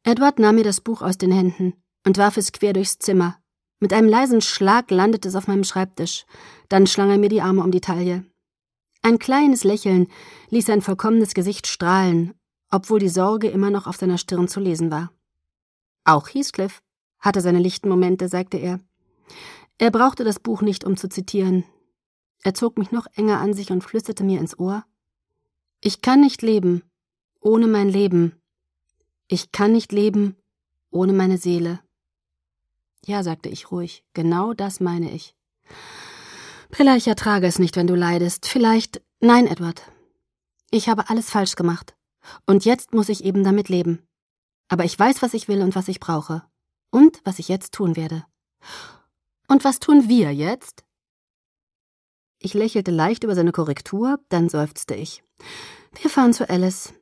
Edward nahm mir das Buch aus den Händen und warf es quer durchs Zimmer. Mit einem leisen Schlag landete es auf meinem Schreibtisch. Dann schlang er mir die Arme um die Taille. Ein kleines Lächeln ließ sein vollkommenes Gesicht strahlen, obwohl die Sorge immer noch auf seiner Stirn zu lesen war. Auch Heathcliff hatte seine lichten Momente, sagte er. Er brauchte das Buch nicht, um zu zitieren. Er zog mich noch enger an sich und flüsterte mir ins Ohr: Ich kann nicht leben ohne mein Leben. Ich kann nicht leben ohne meine Seele. Ja, sagte ich ruhig, genau das meine ich. Bella, ich ertrage es nicht, wenn du leidest. Vielleicht... Nein, Edward. Ich habe alles falsch gemacht. Und jetzt muss ich eben damit leben. Aber ich weiß, was ich will und was ich brauche. Und was ich jetzt tun werde. Und was tun wir jetzt? Ich lächelte leicht über seine Korrektur, dann seufzte ich. Wir fahren zu Alice.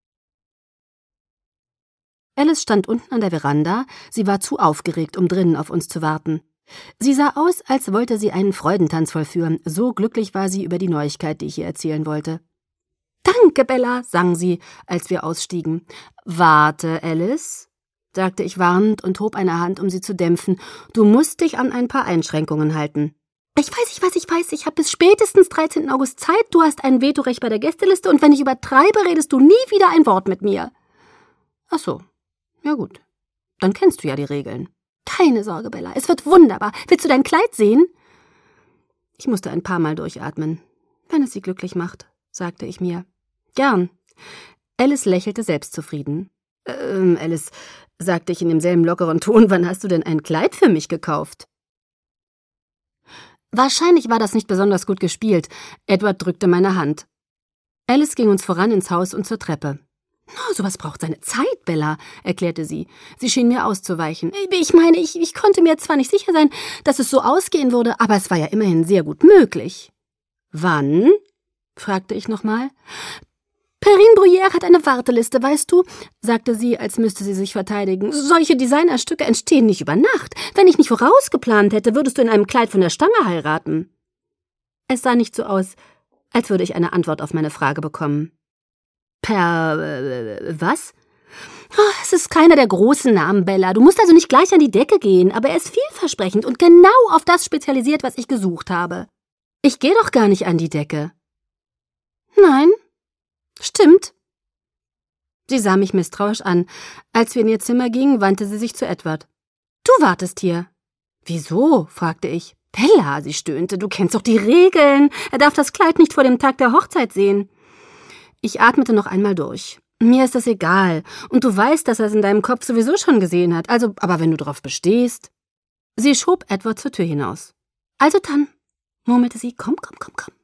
Alice stand unten an der Veranda, sie war zu aufgeregt, um drinnen auf uns zu warten. Sie sah aus, als wollte sie einen Freudentanz vollführen, so glücklich war sie über die Neuigkeit, die ich ihr erzählen wollte. »Danke, Bella«, sang sie, als wir ausstiegen. »Warte, Alice«, sagte ich warnend und hob eine Hand, um sie zu dämpfen. »Du musst dich an ein paar Einschränkungen halten.« Ich weiß, ich habe bis spätestens 13. August Zeit, du hast ein Vetorecht bei der Gästeliste und wenn ich übertreibe, redest du nie wieder ein Wort mit mir.« »Ach so, ja gut, dann kennst du ja die Regeln.« »Keine Sorge, Bella, es wird wunderbar. Willst du dein Kleid sehen?« Ich musste ein paar Mal durchatmen. »Wenn es sie glücklich macht«, sagte ich mir. »Gern.« Alice lächelte selbstzufrieden. Alice«, sagte ich in demselben lockeren Ton, »wann hast du denn ein Kleid für mich gekauft?« Wahrscheinlich war das nicht besonders gut gespielt. Edward drückte meine Hand. Alice ging uns voran ins Haus und zur Treppe. »Oh, sowas braucht seine Zeit, Bella«, erklärte sie. Sie schien mir auszuweichen. »Ich meine, ich konnte mir zwar nicht sicher sein, dass es so ausgehen würde, aber es war ja immerhin sehr gut möglich.« »Wann?« fragte ich nochmal. »Perrine Bruyère hat eine Warteliste, weißt du«, sagte sie, als müsste sie sich verteidigen. »Solche Designerstücke entstehen nicht über Nacht. Wenn ich nicht vorausgeplant hätte, würdest du in einem Kleid von der Stange heiraten.« Es sah nicht so aus, als würde ich eine Antwort auf meine Frage bekommen. Was? Oh, es ist keiner der großen Namen, Bella. Du musst also nicht gleich an die Decke gehen, aber er ist vielversprechend und genau auf das spezialisiert, was ich gesucht habe. Ich gehe doch gar nicht an die Decke. Nein, stimmt. Sie sah mich misstrauisch an. Als wir in ihr Zimmer gingen, wandte sie sich zu Edward. Du wartest hier. Wieso? Fragte ich. Bella, sie stöhnte, du kennst doch die Regeln. Er darf das Kleid nicht vor dem Tag der Hochzeit sehen. Ich atmete noch einmal durch. Mir ist das egal. Und du weißt, dass er es in deinem Kopf sowieso schon gesehen hat. Also, aber wenn du drauf bestehst. Sie schob Edward zur Tür hinaus. Also dann, murmelte sie, komm.